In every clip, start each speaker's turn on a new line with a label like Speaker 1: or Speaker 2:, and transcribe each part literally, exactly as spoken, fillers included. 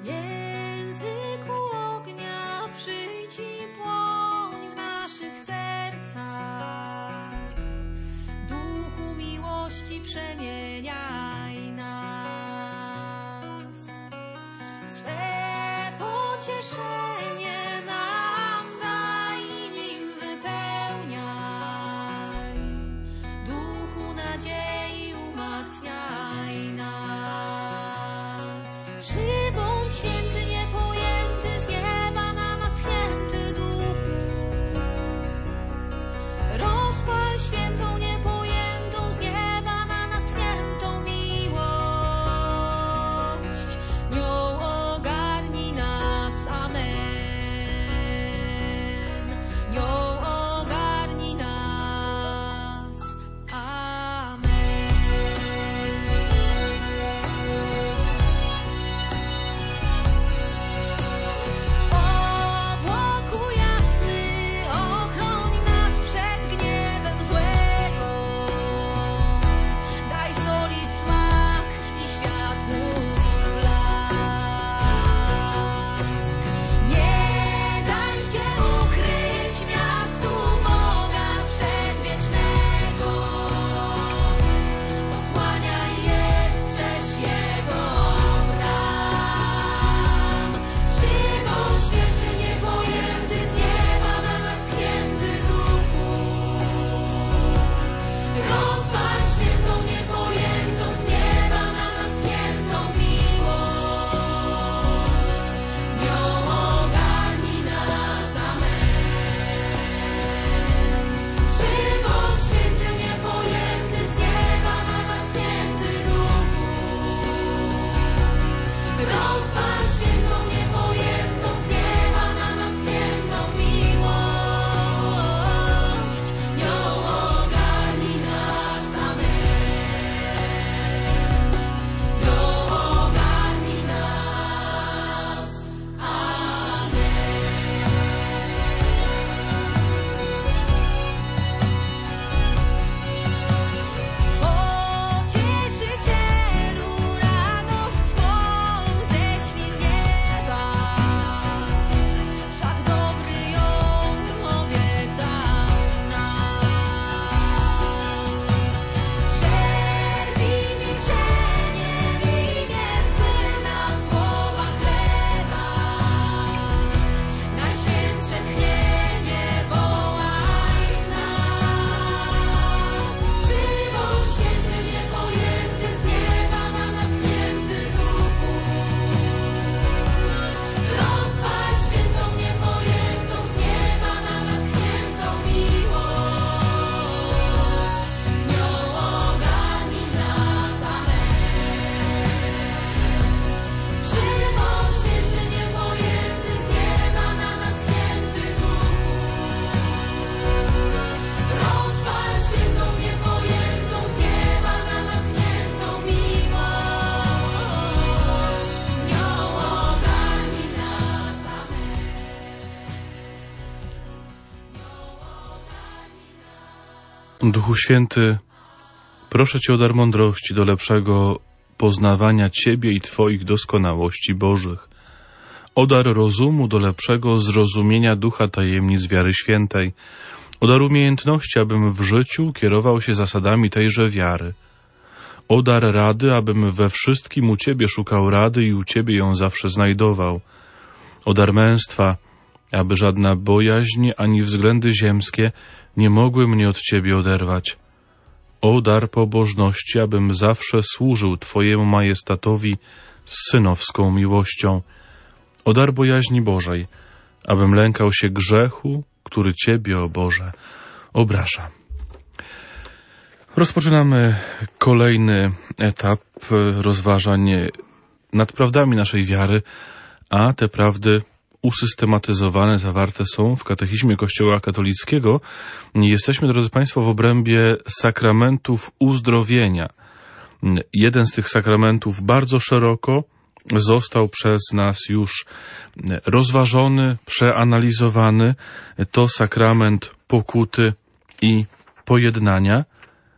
Speaker 1: Języku ognia przyjdź i płoń w naszych sercach. Duchu miłości przemieniaj nas. Swe pocieszenie nam daj i nim wypełniaj. Duchu nadziei umacniaj nas. Przybądź święty niepojęty z nieba na nas tchnięty duchu. Rozpal świętą niepojętą z nieba na nas tchniętą miłość. Nią ogarnij nas, amen. Nią ogarnij nas, amen. Obłoku jasny, ochroń nas przed gniewem złego. Daj soli smak i światłu blask. Nie daj się ukryć miastu Boga przedwiecznego. Osłaniaj je, strzeż Jego bram. Przybądź święty niepojęty z nieba na nas tchnięty duchu. Rozpal świętą niepojętą z nieba na nas tchniętą miłość. Nią ogarnij nas, amen. Przybądź święty niepojęty z nieba na nas tchnięty duchu. Rozpal świętą niepojętą z nieba na nas tchniętą miłość. Nią ogarnij nas, amen. Nią ogarnij nas, Pocieszycielu, radość swą ześlij z nieba. Wszak dobry ją obiecał nam. Przerwij milczenie w imię Syna słowa chleba. Najświętsze tchnienie wołaj w nas. Przybądź święty niepojęty z nieba na nas tchnięty duchu. Rozpal świętą niepojętą z nieba na nas tchniętą miłość. Nią ogarnij nas, amen. Przybądź święty niepojęty z nieba na nas tchnięty duchu. Rozpal świętą niepojętą z nieba na nas tchniętą miłość. Nią ogarnij nas, amen.
Speaker 2: Duchu Święty, proszę Cię o dar mądrości do lepszego poznawania Ciebie i Twoich doskonałości Bożych, o dar rozumu do lepszego zrozumienia ducha tajemnic wiary świętej, o dar umiejętności, abym w życiu kierował się zasadami tejże wiary, o dar rady, abym we wszystkim u Ciebie szukał rady i u Ciebie ją zawsze znajdował, o dar męstwa, aby żadna bojaźń ani względy ziemskie nie mogły mnie od Ciebie oderwać. O dar pobożności, abym zawsze służył Twojemu majestatowi z synowską miłością. O dar bojaźni Bożej, abym lękał się grzechu, który Ciebie, o Boże, obraża. Rozpoczynamy kolejny etap rozważań nad prawdami naszej wiary, a te prawdy usystematyzowane, zawarte są w Katechizmie Kościoła katolickiego. Jesteśmy, drodzy Państwo, w obrębie sakramentów uzdrowienia. Jeden z tych sakramentów bardzo szeroko został przez nas już rozważony, przeanalizowany. To sakrament pokuty i pojednania.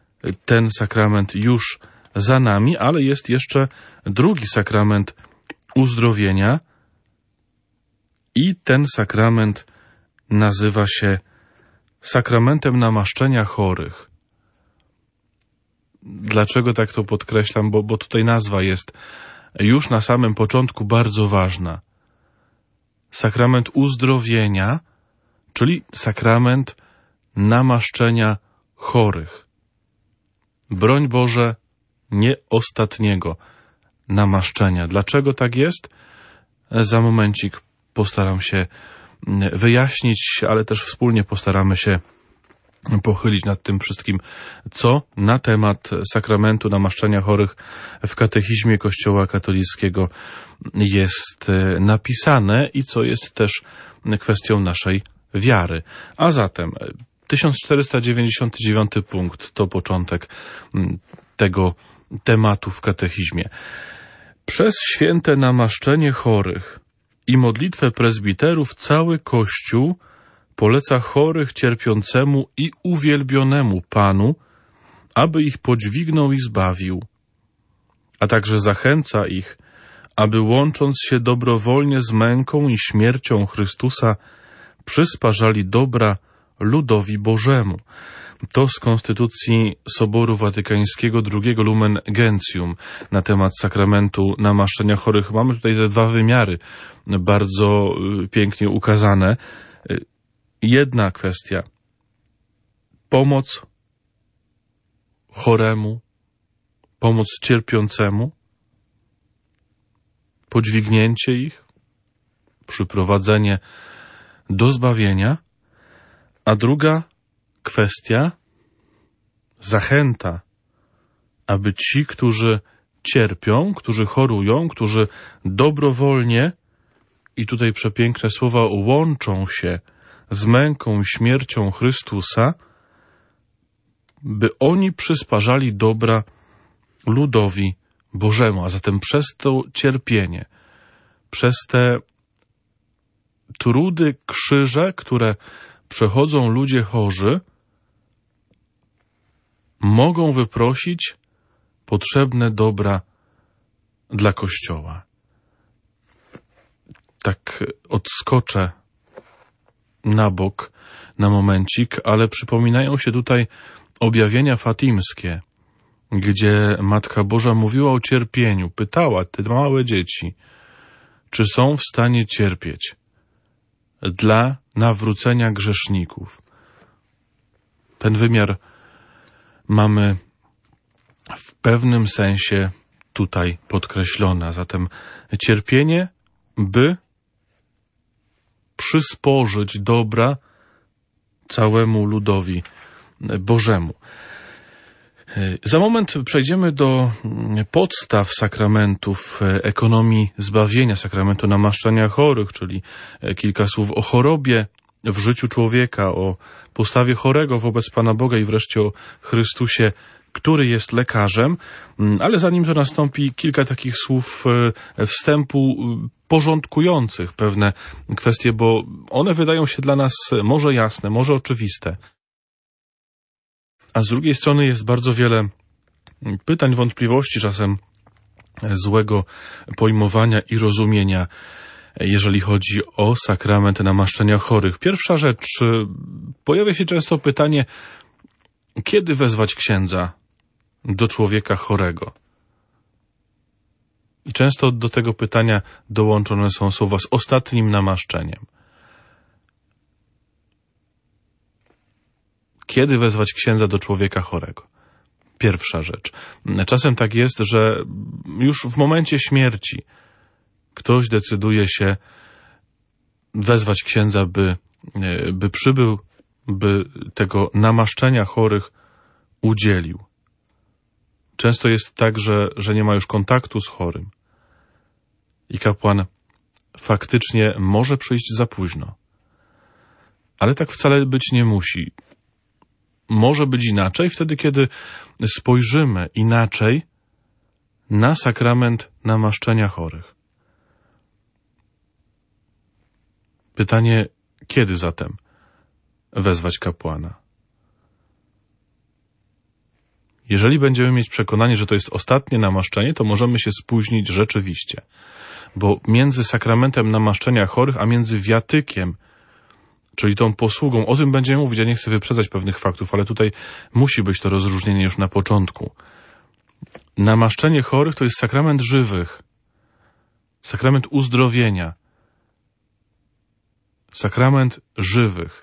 Speaker 2: Ten sakrament już za nami, ale jest jeszcze drugi sakrament uzdrowienia i ten sakrament nazywa się sakramentem namaszczenia chorych. Dlaczego tak to podkreślam? Bo, bo tutaj nazwa jest już na samym początku bardzo ważna. Sakrament uzdrowienia, czyli sakrament namaszczenia chorych. Broń Boże, nie ostatniego namaszczenia. Dlaczego tak jest? Za momencik postaram się wyjaśnić, ale też wspólnie postaramy się pochylić nad tym wszystkim, co na temat sakramentu namaszczenia chorych w katechizmie Kościoła katolickiego jest napisane i co jest też kwestią naszej wiary. A zatem tysiąc czterysta dziewięćdziesiąty dziewiąty punkt to początek tego tematu w katechizmie. Przez święte namaszczenie chorych i modlitwę prezbiterów cały Kościół poleca chorych cierpiącemu i uwielbionemu Panu, aby ich podźwignął i zbawił, a także zachęca ich, aby łącząc się dobrowolnie z męką i śmiercią Chrystusa, przysparzali dobra ludowi Bożemu. To z Konstytucji Soboru Watykańskiego drugiego Lumen Gentium na temat sakramentu namaszczenia chorych. Mamy tutaj te dwa wymiary bardzo pięknie ukazane. Jedna kwestia. Pomoc choremu, pomoc cierpiącemu, podźwignięcie ich, przyprowadzenie do zbawienia, a druga kwestia, zachęta, aby ci, którzy cierpią, którzy chorują, którzy dobrowolnie, i tutaj przepiękne słowa, łączą się z męką i śmiercią Chrystusa, by oni przysparzali dobra ludowi Bożemu. A zatem przez to cierpienie, przez te trudy, krzyże, które przechodzą ludzie chorzy, mogą wyprosić potrzebne dobra dla Kościoła. Tak odskoczę na bok na momencik, ale przypominają się tutaj objawienia fatimskie, gdzie Matka Boża mówiła o cierpieniu, pytała te małe dzieci, czy są w stanie cierpieć dla nawrócenia grzeszników. Ten wymiar mamy w pewnym sensie tutaj podkreślony, a zatem cierpienie, by przysporzyć dobra całemu ludowi Bożemu. Za moment przejdziemy do podstaw sakramentów ekonomii zbawienia, sakramentu namaszczenia chorych, czyli kilka słów o chorobie w życiu człowieka, o postawie chorego wobec Pana Boga i wreszcie o Chrystusie, który jest lekarzem. Ale zanim to nastąpi, kilka takich słów wstępu porządkujących pewne kwestie, bo one wydają się dla nas może jasne, może oczywiste. A z drugiej strony jest bardzo wiele pytań, wątpliwości, czasem złego pojmowania i rozumienia, jeżeli chodzi o sakrament namaszczenia chorych. Pierwsza rzecz, pojawia się często pytanie, kiedy wezwać księdza do człowieka chorego? I często do tego pytania dołączone są słowa z ostatnim namaszczeniem. Kiedy wezwać księdza do człowieka chorego? Pierwsza rzecz. Czasem tak jest, że już w momencie śmierci ktoś decyduje się wezwać księdza, by, by przybył, by tego namaszczenia chorych udzielił. Często jest tak, że, że nie ma już kontaktu z chorym i kapłan faktycznie może przyjść za późno. Ale tak wcale być nie musi. Może być inaczej wtedy, kiedy spojrzymy inaczej na sakrament namaszczenia chorych. Pytanie, kiedy zatem wezwać kapłana? Jeżeli będziemy mieć przekonanie, że to jest ostatnie namaszczenie, to możemy się spóźnić rzeczywiście. Bo między sakramentem namaszczenia chorych, a między wiatykiem, czyli tą posługą, o tym będziemy mówić, ja nie chcę wyprzedzać pewnych faktów, ale tutaj musi być to rozróżnienie już na początku. Namaszczenie chorych to jest sakrament żywych, sakrament uzdrowienia, sakrament żywych.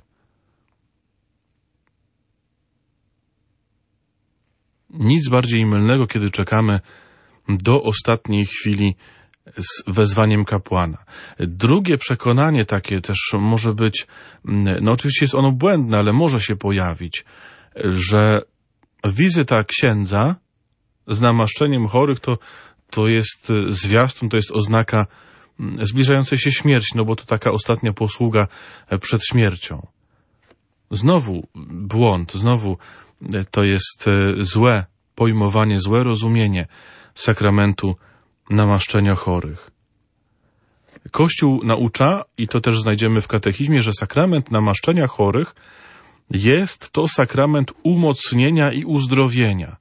Speaker 2: Nic bardziej mylnego, kiedy czekamy do ostatniej chwili z wezwaniem kapłana. Drugie przekonanie takie też może być, no oczywiście jest ono błędne, ale może się pojawić, że wizyta księdza z namaszczeniem chorych to, to jest zwiastun, to jest oznaka zbliżającej się śmierci, no bo to taka ostatnia posługa przed śmiercią. Znowu błąd, znowu to jest złe pojmowanie, złe rozumienie sakramentu namaszczenia chorych. Kościół naucza, i to też znajdziemy w katechizmie, że sakrament namaszczenia chorych jest to sakrament umocnienia i uzdrowienia.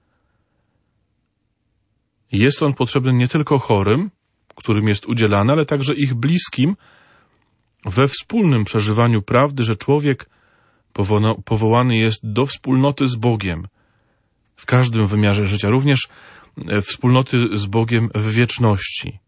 Speaker 2: Jest on potrzebny nie tylko chorym, którym jest udzielany, ale także ich bliskim we wspólnym przeżywaniu prawdy, że człowiek powołany jest do wspólnoty z Bogiem w każdym wymiarze życia, również wspólnoty z Bogiem w wieczności.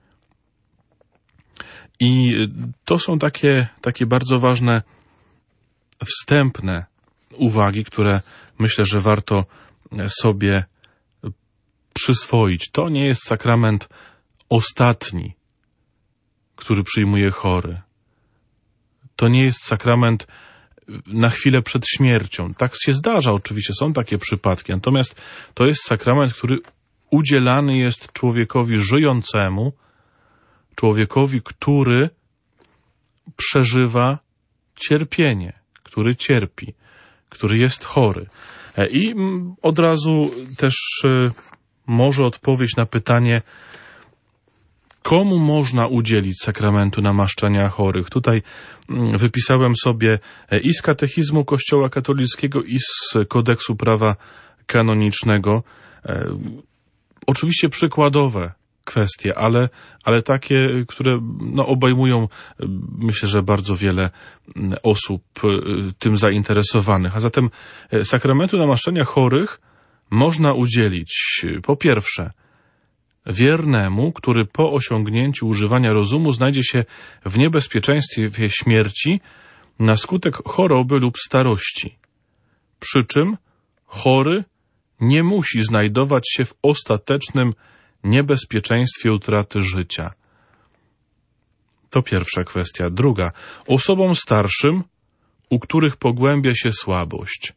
Speaker 2: I to są takie, takie bardzo ważne, wstępne uwagi, które myślę, że warto sobie przyswoić. To nie jest sakrament ostatni, który przyjmuje chory. To nie jest sakrament na chwilę przed śmiercią. Tak się zdarza oczywiście, są takie przypadki. Natomiast to jest sakrament, który udzielany jest człowiekowi żyjącemu, człowiekowi, który przeżywa cierpienie, który cierpi, który jest chory. I od razu też może odpowiedź na pytanie, komu można udzielić sakramentu namaszczenia chorych. Tutaj wypisałem sobie i z katechizmu Kościoła katolickiego, i z kodeksu prawa kanonicznego. Oczywiście przykładowe kwestie, ale, ale takie, które no, obejmują, myślę, że bardzo wiele osób tym zainteresowanych. A zatem sakramentu namaszczenia chorych można udzielić po pierwsze wiernemu, który po osiągnięciu używania rozumu znajdzie się w niebezpieczeństwie śmierci na skutek choroby lub starości. Przy czym chory nie musi znajdować się w ostatecznym niebezpieczeństwie utraty życia. To pierwsza kwestia. Druga. Osobom starszym, u których pogłębia się słabość.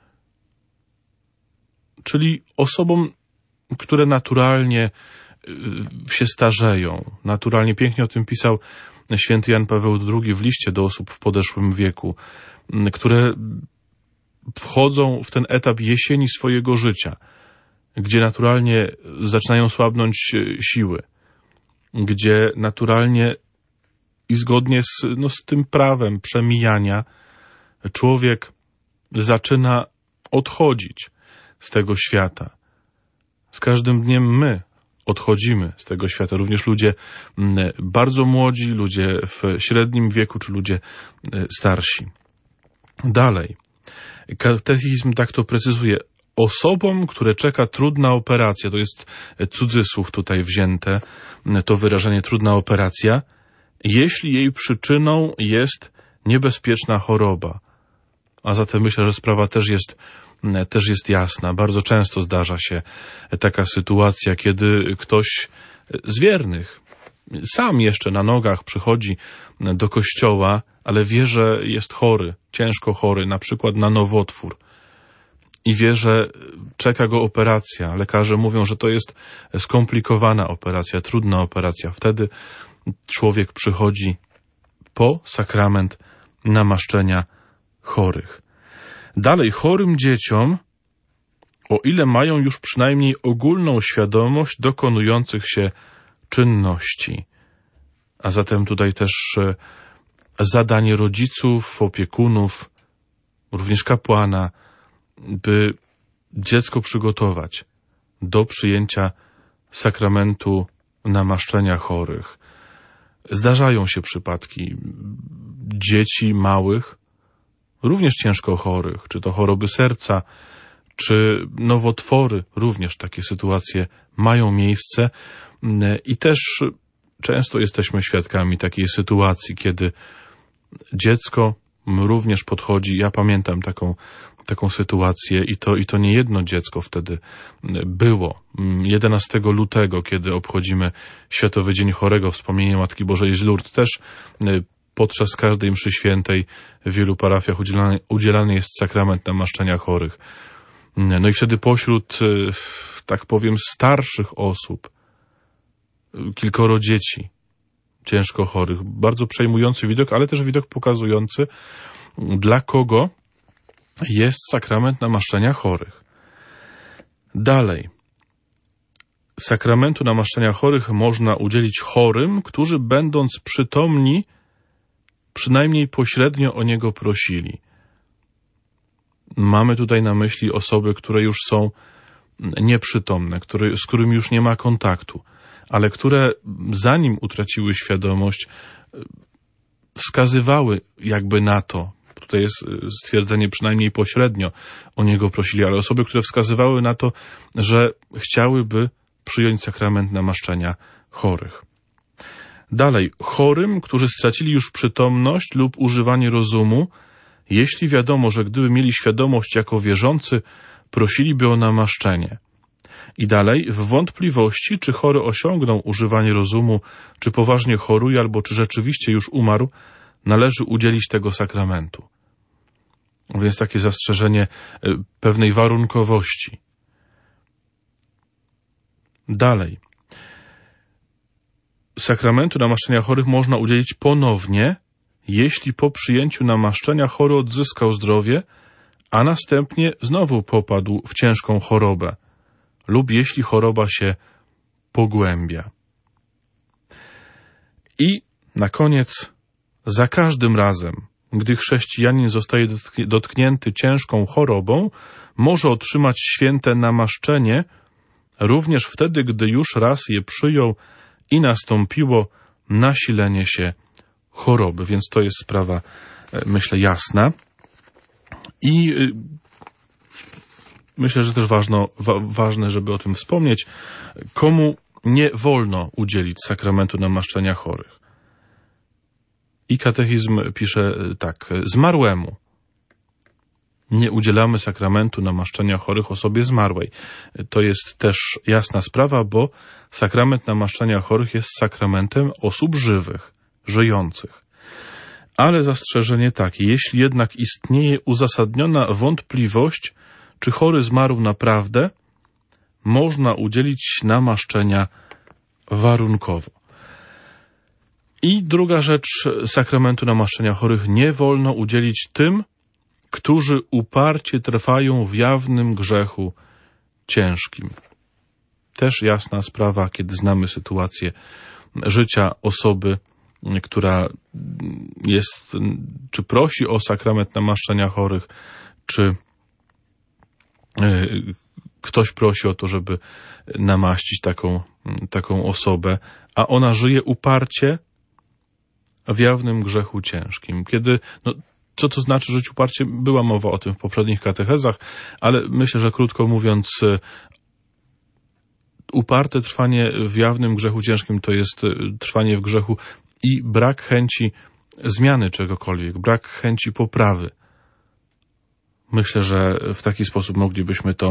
Speaker 2: Czyli osobom, które naturalnie się starzeją. Naturalnie, pięknie o tym pisał święty Jan Paweł drugi w liście do osób w podeszłym wieku, które wchodzą w ten etap jesieni swojego życia, gdzie naturalnie zaczynają słabnąć siły, gdzie naturalnie i zgodnie z, no, z tym prawem przemijania człowiek zaczyna odchodzić z tego świata. Z każdym dniem my odchodzimy z tego świata. Również ludzie bardzo młodzi, ludzie w średnim wieku, czy ludzie starsi. Dalej. Katechizm tak to precyzuje. Osobom, które czeka trudna operacja, to jest cudzysłów tutaj wzięte, to wyrażenie trudna operacja, jeśli jej przyczyną jest niebezpieczna choroba. A zatem myślę, że sprawa też jest, też jest jasna. Bardzo często zdarza się taka sytuacja, kiedy ktoś z wiernych sam jeszcze na nogach przychodzi do kościoła, ale wie, że jest chory, ciężko chory, na przykład na nowotwór. I wie, że czeka go operacja. Lekarze mówią, że to jest skomplikowana operacja, trudna operacja. Wtedy człowiek przychodzi po sakrament namaszczenia chorych. Dalej, chorym dzieciom, o ile mają już przynajmniej ogólną świadomość dokonujących się czynności. A zatem tutaj też zadanie rodziców, opiekunów, również kapłana, by dziecko przygotować do przyjęcia sakramentu namaszczenia chorych. Zdarzają się przypadki dzieci małych, również ciężko chorych, czy to choroby serca, czy nowotwory, również takie sytuacje mają miejsce i też często jesteśmy świadkami takiej sytuacji, kiedy dziecko również podchodzi. Ja pamiętam taką, taką sytuację i to, i to nie jedno dziecko wtedy było. jedenastego lutego, kiedy obchodzimy Światowy Dzień Chorego, wspomnienie Matki Bożej z Lourdes, też podczas każdej mszy świętej w wielu parafiach udzielany, udzielany jest sakrament namaszczenia chorych. No i wtedy pośród, tak powiem, starszych osób, kilkoro dzieci ciężko chorych. Bardzo przejmujący widok, ale też widok pokazujący, dla kogo jest sakrament namaszczenia chorych. Dalej. Sakramentu namaszczenia chorych można udzielić chorym, którzy będąc przytomni, przynajmniej pośrednio o niego prosili. Mamy tutaj na myśli osoby, które już są nieprzytomne, które, z którymi już nie ma kontaktu, ale które zanim utraciły świadomość, wskazywały jakby na to, tutaj jest stwierdzenie przynajmniej pośrednio o niego prosili, ale osoby, które wskazywały na to, że chciałyby przyjąć sakrament namaszczenia chorych. Dalej, chorym, którzy stracili już przytomność lub używanie rozumu, jeśli wiadomo, że gdyby mieli świadomość jako wierzący, prosiliby o namaszczenie. I dalej, w wątpliwości, czy chory osiągnął używanie rozumu, czy poważnie choruje, albo czy rzeczywiście już umarł, należy udzielić tego sakramentu. Więc takie zastrzeżenie pewnej warunkowości. Dalej. Sakramentu namaszczenia chorych można udzielić ponownie, jeśli po przyjęciu namaszczenia chory odzyskał zdrowie, a następnie znowu popadł w ciężką chorobę, lub jeśli choroba się pogłębia. I na koniec, za każdym razem, gdy chrześcijanin zostaje dotknięty ciężką chorobą, może otrzymać święte namaszczenie, również wtedy, gdy już raz je przyjął i nastąpiło nasilenie się choroby. Więc to jest sprawa, myślę, jasna. I myślę, że też ważno, wa, ważne, żeby o tym wspomnieć, komu nie wolno udzielić sakramentu namaszczenia chorych. I katechizm pisze tak: zmarłemu nie udzielamy sakramentu namaszczenia chorych osobie zmarłej. To jest też jasna sprawa, bo sakrament namaszczenia chorych jest sakramentem osób żywych, żyjących. Ale zastrzeżenie takie: jeśli jednak istnieje uzasadniona wątpliwość, czy chory zmarł naprawdę, można udzielić namaszczenia warunkowo. I druga rzecz, sakramentu namaszczenia chorych nie wolno udzielić tym, którzy uparcie trwają w jawnym grzechu ciężkim. Też jasna sprawa, kiedy znamy sytuację życia osoby, która jest, czy prosi o sakrament namaszczenia chorych, czy ktoś prosi o to, żeby namaścić taką, taką osobę, a ona żyje uparcie w jawnym grzechu ciężkim. Kiedy, no, co to znaczy żyć uparcie? Była mowa o tym w poprzednich katechezach, ale myślę, że krótko mówiąc, uparte trwanie w jawnym grzechu ciężkim to jest trwanie w grzechu i brak chęci zmiany czegokolwiek, brak chęci poprawy. Myślę, że w taki sposób moglibyśmy to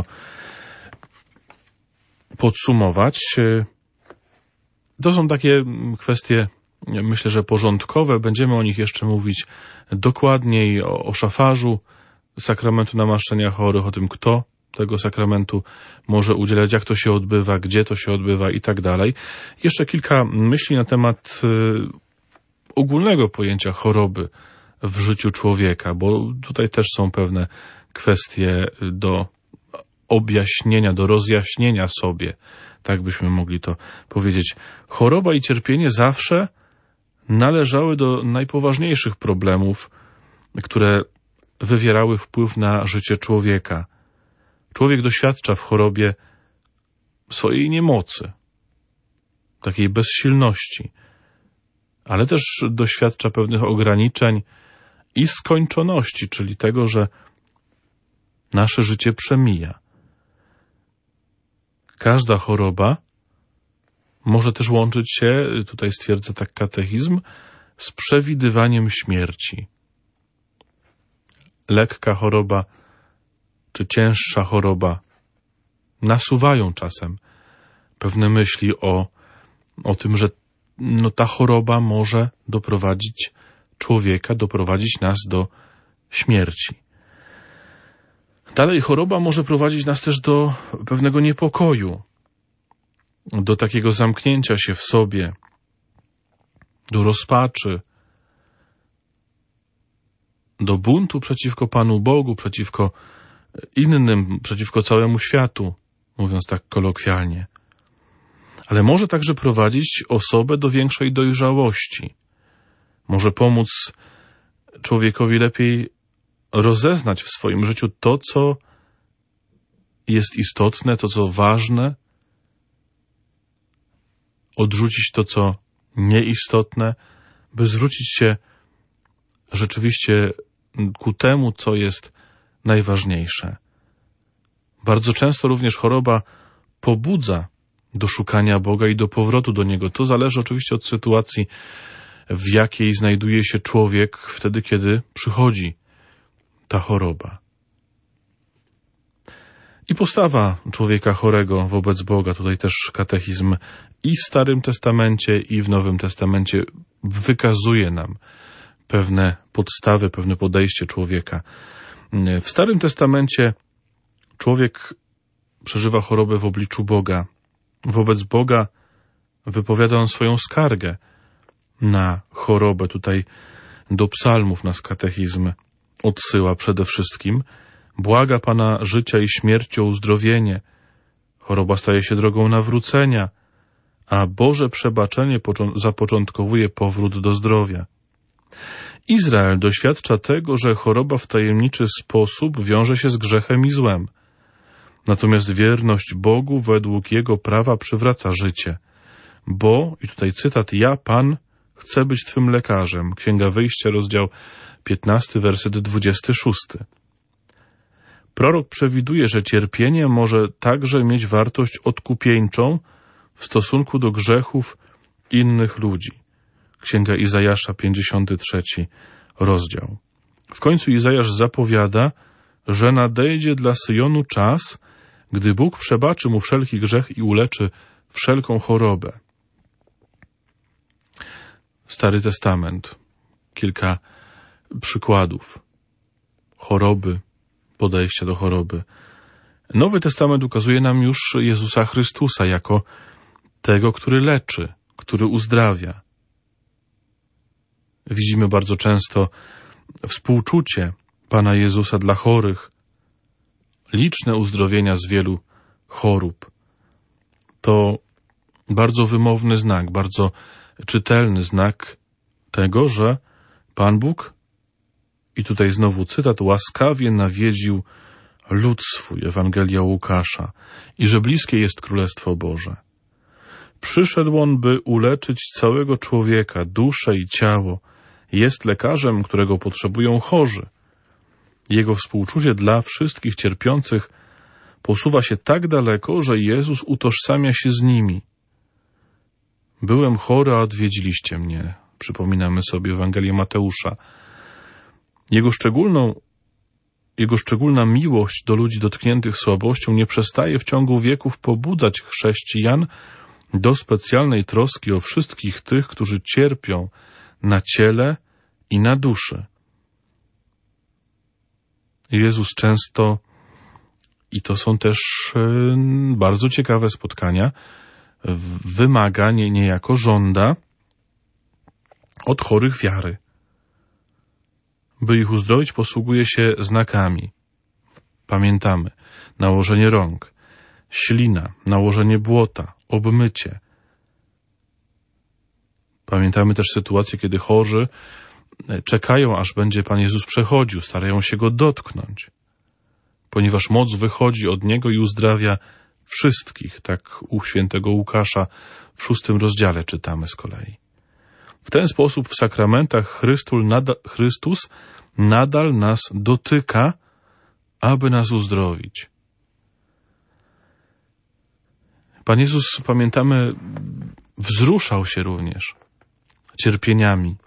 Speaker 2: podsumować. To są takie kwestie, myślę, że porządkowe. Będziemy o nich jeszcze mówić dokładniej, o, o szafarzu sakramentu namaszczenia chorych, o tym, kto tego sakramentu może udzielać, jak to się odbywa, gdzie to się odbywa i tak dalej. Jeszcze kilka myśli na temat y, ogólnego pojęcia choroby w życiu człowieka, bo tutaj też są pewne kwestie do objaśnienia, do rozjaśnienia sobie, tak byśmy mogli to powiedzieć. Choroba i cierpienie zawsze należały do najpoważniejszych problemów, które wywierały wpływ na życie człowieka. Człowiek doświadcza w chorobie swojej niemocy, takiej bezsilności, ale też doświadcza pewnych ograniczeń i skończoności, czyli tego, że nasze życie przemija. Każda choroba może też łączyć się, tutaj stwierdza tak katechizm, z przewidywaniem śmierci. Lekka choroba czy cięższa choroba nasuwają czasem pewne myśli o, o tym, że no, ta choroba może doprowadzić człowieka, doprowadzić nas do śmierci. Dalej choroba może prowadzić nas też do pewnego niepokoju, do takiego zamknięcia się w sobie, do rozpaczy, do buntu przeciwko Panu Bogu, przeciwko innym, przeciwko całemu światu, mówiąc tak kolokwialnie. Ale może także prowadzić osobę do większej dojrzałości. Może pomóc człowiekowi lepiej rozeznać w swoim życiu to, co jest istotne, to, co ważne, odrzucić to, co nieistotne, by zwrócić się rzeczywiście ku temu, co jest najważniejsze. Bardzo często również choroba pobudza do szukania Boga i do powrotu do Niego. To zależy oczywiście od sytuacji, w jakiej znajduje się człowiek wtedy, kiedy przychodzi ta choroba. I postawa człowieka chorego wobec Boga, tutaj też katechizm i w Starym Testamencie, i w Nowym Testamencie wykazuje nam pewne podstawy, pewne podejście człowieka. W Starym Testamencie człowiek przeżywa chorobę w obliczu Boga. Wobec Boga wypowiada on swoją skargę na chorobę. Tutaj do psalmów nas katechizm odsyła przede wszystkim. Błaga Pana życia i śmierci o uzdrowienie. Choroba staje się drogą nawrócenia, a Boże przebaczenie zapoczątkowuje powrót do zdrowia. Izrael doświadcza tego, że choroba w tajemniczy sposób wiąże się z grzechem i złem. Natomiast wierność Bogu według Jego prawa przywraca życie. Bo, i tutaj cytat, ja, Pan, chcę być Twym lekarzem. Księga Wyjścia, rozdział piętnasty, werset dwudziesty szósty. Prorok przewiduje, że cierpienie może także mieć wartość odkupieńczą w stosunku do grzechów innych ludzi. Księga Izajasza, pięćdziesiąty trzeci rozdział. W końcu Izajasz zapowiada, że nadejdzie dla Syjonu czas, gdy Bóg przebaczy mu wszelki grzech i uleczy wszelką chorobę. Stary Testament. Kilka przykładów choroby, podejścia do choroby. Nowy Testament ukazuje nam już Jezusa Chrystusa jako tego, który leczy, który uzdrawia. Widzimy bardzo często współczucie Pana Jezusa dla chorych, liczne uzdrowienia z wielu chorób. To bardzo wymowny znak, bardzo czytelny znak tego, że Pan Bóg, i tutaj znowu cytat, łaskawie nawiedził lud swój, Ewangelia Łukasza, i że bliskie jest Królestwo Boże. Przyszedł On, by uleczyć całego człowieka, duszę i ciało. Jest lekarzem, którego potrzebują chorzy. Jego współczucie dla wszystkich cierpiących posuwa się tak daleko, że Jezus utożsamia się z nimi. Byłem chory, a odwiedziliście mnie. Przypominamy sobie Ewangelię Mateusza. Jego szczególną, jego szczególna miłość do ludzi dotkniętych słabością nie przestaje w ciągu wieków pobudzać chrześcijan do specjalnej troski o wszystkich tych, którzy cierpią na ciele i na duszy. Jezus często, i to są też bardzo ciekawe spotkania, wymaga, nie, niejako żąda od chorych wiary. By ich uzdrowić, posługuje się znakami. Pamiętamy, nałożenie rąk, ślina, nałożenie błota, obmycie. Pamiętamy też sytuację, kiedy chorzy czekają, aż będzie Pan Jezus przechodził, starają się Go dotknąć. ponieważ moc wychodzi od Niego i uzdrawia wszystkich. Tak u świętego Łukasza w szóstym rozdziale czytamy z kolei. W ten sposób w sakramentach Chrystus nadal, Chrystus nadal nas dotyka, aby nas uzdrowić. Pan Jezus, pamiętamy, wzruszał się również cierpieniami.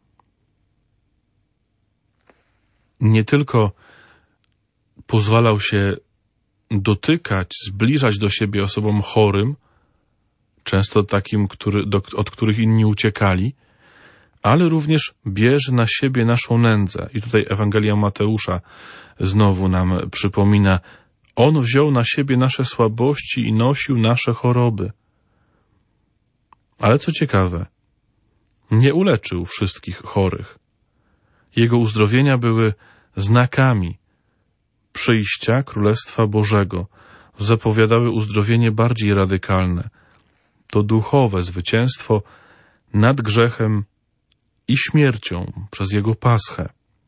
Speaker 2: Nie tylko pozwalał się dotykać, zbliżać do siebie osobom chorym, często takim, który, do, od których inni uciekali, ale również bierze na siebie naszą nędzę. I tutaj Ewangelia Mateusza znowu nam przypomina, On wziął na siebie nasze słabości i nosił nasze choroby. Ale co ciekawe, nie uleczył wszystkich chorych. Jego uzdrowienia były znakami przyjścia Królestwa Bożego. Zapowiadały uzdrowienie bardziej radykalne. To duchowe zwycięstwo nad grzechem i śmiercią przez Jego paschę.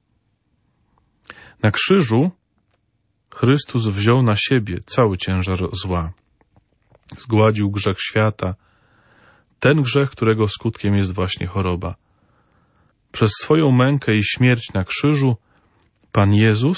Speaker 2: Na krzyżu Chrystus wziął na siebie cały ciężar zła. Zgładził grzech świata, ten grzech, którego skutkiem jest właśnie choroba. Przez swoją mękę i śmierć na krzyżu Pan Jezus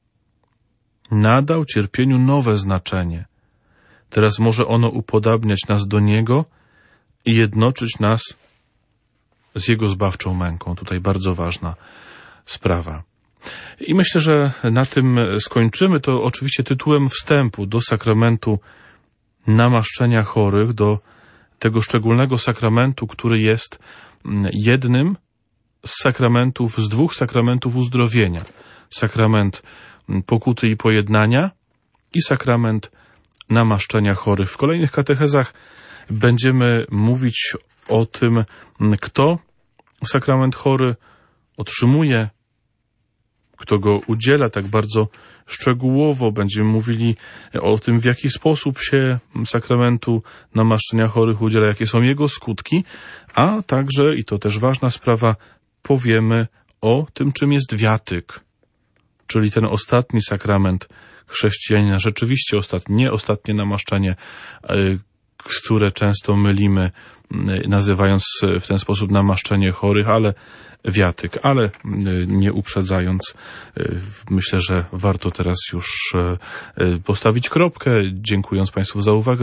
Speaker 2: nadał cierpieniu nowe znaczenie. Teraz może ono upodabniać nas do Niego i jednoczyć nas z Jego zbawczą męką. Tutaj bardzo ważna sprawa. I myślę, że na tym skończymy. To oczywiście tytułem wstępu do sakramentu namaszczenia chorych, do tego szczególnego sakramentu, który jest jednym z sakramentów, z dwóch sakramentów uzdrowienia. Sakrament pokuty i pojednania i sakrament namaszczenia chorych. W kolejnych katechezach będziemy mówić o tym, kto sakrament chory otrzymuje, kto go udziela tak bardzo szczegółowo. Będziemy mówili o tym, w jaki sposób się sakramentu namaszczenia chorych udziela, jakie są jego skutki, a także, i to też ważna sprawa, powiemy o tym, czym jest wiatyk, czyli ten ostatni sakrament chrześcijanina, rzeczywiście ostatni, nie ostatnie namaszczenie, które często mylimy, nazywając w ten sposób namaszczenie chorych, ale wiatyk. Ale nie uprzedzając, myślę, że warto teraz już postawić kropkę, dziękując Państwu za uwagę.